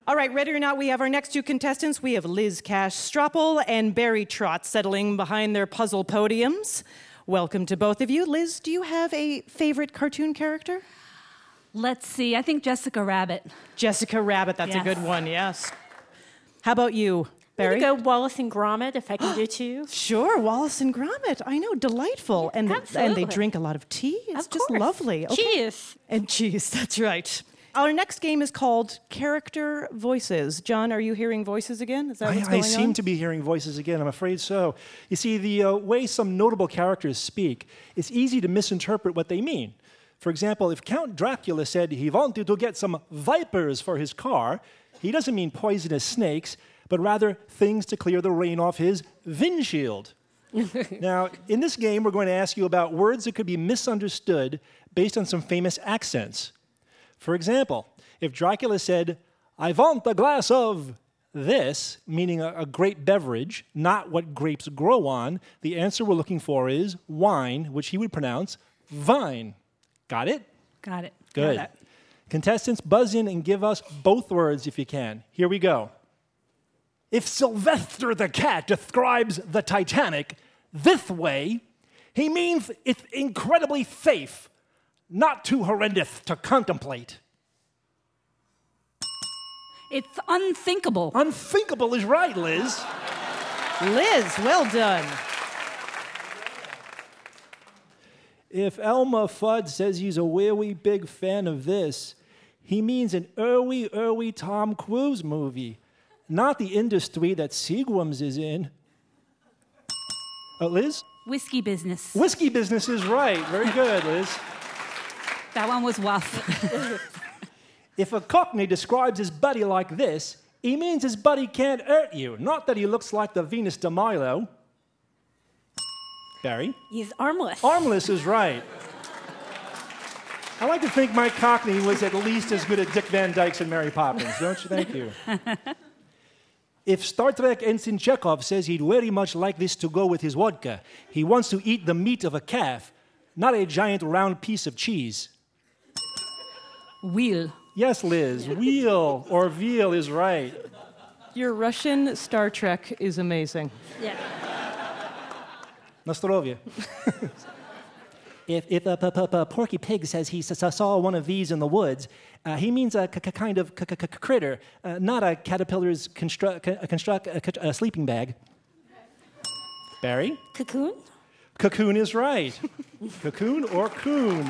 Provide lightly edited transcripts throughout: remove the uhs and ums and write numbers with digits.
All right, ready or not, we have our next two contestants. We have Liz Cash-Stropple and Barry Trott settling behind their puzzle podiums. Welcome to both of you. Liz, do you have a favorite cartoon character? Let's see. I think Jessica Rabbit. Jessica Rabbit, that's a good one, yes. How about you, Barry? I'm going to go Wallace and Gromit, if I can do two. Sure, Wallace and Gromit. I know, delightful. Yeah, and they drink a lot of tea. It's just lovely. Okay. Cheese. And cheese, that's right. Our next game is called Character Voices. John, are you hearing voices again? Is that what's going on? I seem to be hearing voices again, I'm afraid so. You see, the way some notable characters speak, it's easy to misinterpret what they mean. For example, if Count Dracula said he wanted to get some vipers for his car, he doesn't mean poisonous snakes, but rather things to clear the rain off his windshield. Now, in this game, we're going to ask you about words that could be misunderstood based on some famous accents. For example, if Dracula said, "I want a glass of this," meaning a grape beverage, not what grapes grow on, the answer we're looking for is wine, which he would pronounce vine. Got it? Got it. Good. Got it. Contestants, buzz in and give us both words if you can. Here we go. If Sylvester the Cat describes the Titanic this way, he means it's incredibly safe, not too horrendous to contemplate. It's unthinkable. Unthinkable is right, Liz. Liz, well done. If Elmer Fudd says he's a really big fan of this, he means an early Tom Cruise movie, not the industry that Seagram's is in. Liz? Whiskey business. Whiskey business is right. Very good, Liz. That one was rough. If a Cockney describes his buddy like this, he means his buddy can't hurt you, not that he looks like the Venus de Milo. Barry? He's armless. Armless is right. I like to think my Cockney was at least as good at Dick Van Dyke's and Mary Poppins, don't you? Thank you. If Star Trek Ensign Chekhov says he'd very much like this to go with his vodka, he wants to eat the meat of a calf, not a giant round piece of cheese. Wheel. Yes, Liz, wheel or veal is right. Your Russian Star Trek is amazing. Yeah. Na zdrowie. If Porky Pig says he saw one of these in the woods, he means a kind of critter, not a caterpillar's a sleeping bag. Barry? Cocoon? Cocoon is right. Cocoon or coon.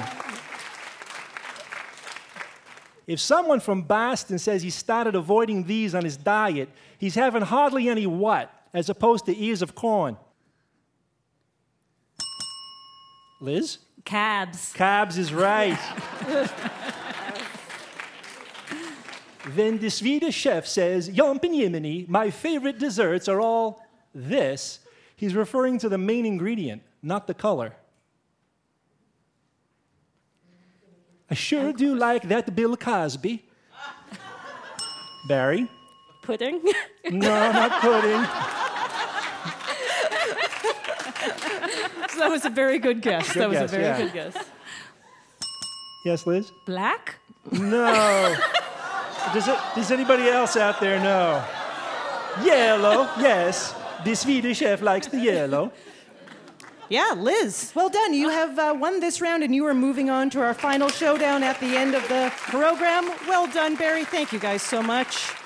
If someone from Boston says he started avoiding these on his diet, he's having hardly any what, as opposed to ears of corn. Liz? Cabs. Cabs is right. When the Swedish chef says, "Jumpen Jiminy, my favorite desserts are all this," he's referring to the main ingredient, not the color. I sure do like that Bill Cosby. Barry? Pudding? No, not pudding. So that was a very good guess. Good guess, Good guess. Yes, Liz? Black? No. Does anybody else out there know? Yellow, yes. The Swedish chef likes the yellow. Yeah, Liz, well done. You have won this round, and you are moving on to our final showdown at the end of the program. Well done, Barry. Thank you guys so much.